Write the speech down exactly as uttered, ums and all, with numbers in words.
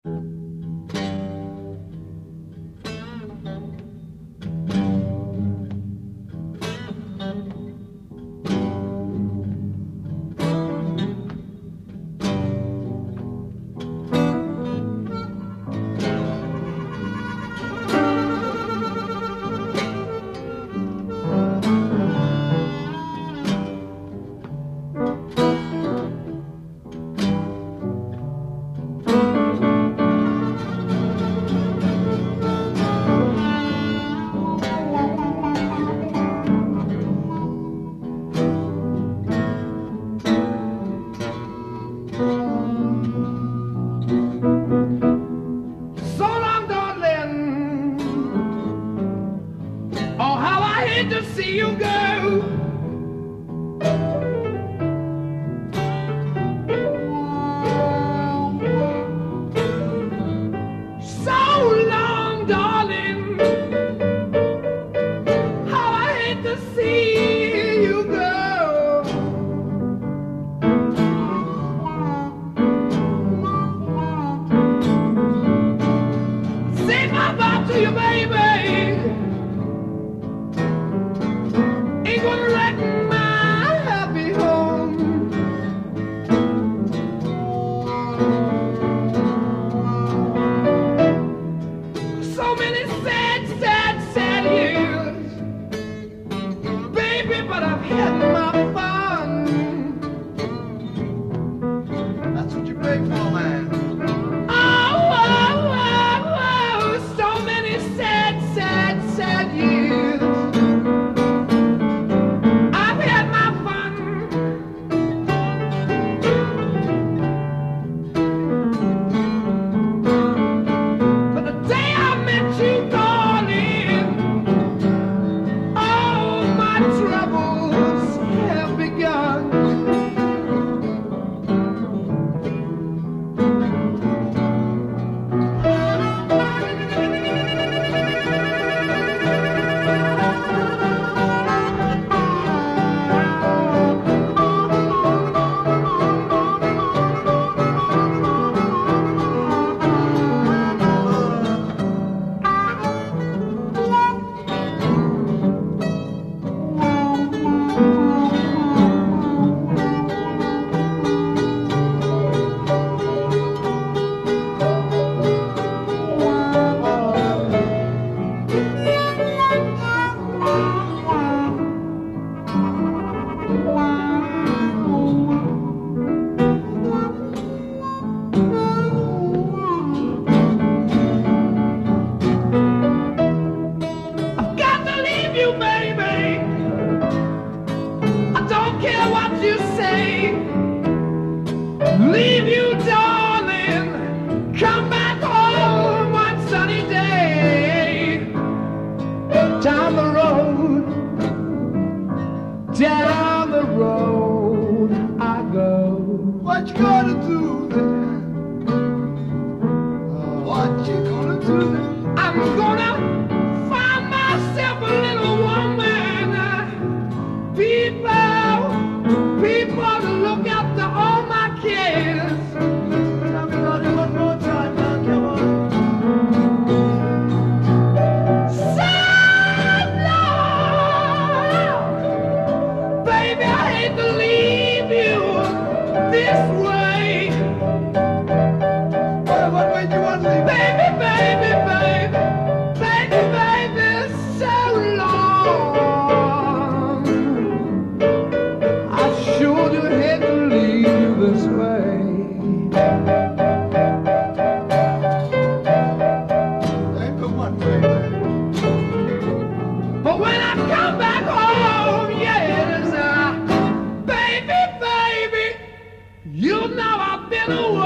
To see you go. So long, darling. How I hate to see you go. Say my bye to you, baby. Gonna wreck my happy home. So many sad, sad, sad years, baby, but I've had my fun. That's what you play for, man. Oh, oh, oh, oh, so many sad, sad, sad years. Leave you, darling, come back home one sunny day. Down the road, down the road I go. What you gonna do then? What you gonna do then? I'm gonna find myself a little woman. People, people to look after all my kids. Tell me about it one more time now, come on. So long, baby, I hate to leave you this way. Well, what way do you want to leave? Baby, baby, baby, baby, baby, so long. I sure do hate to leave you this way. Ain't but one way. But when I come back home, yes, uh, baby, baby, you know I've been away.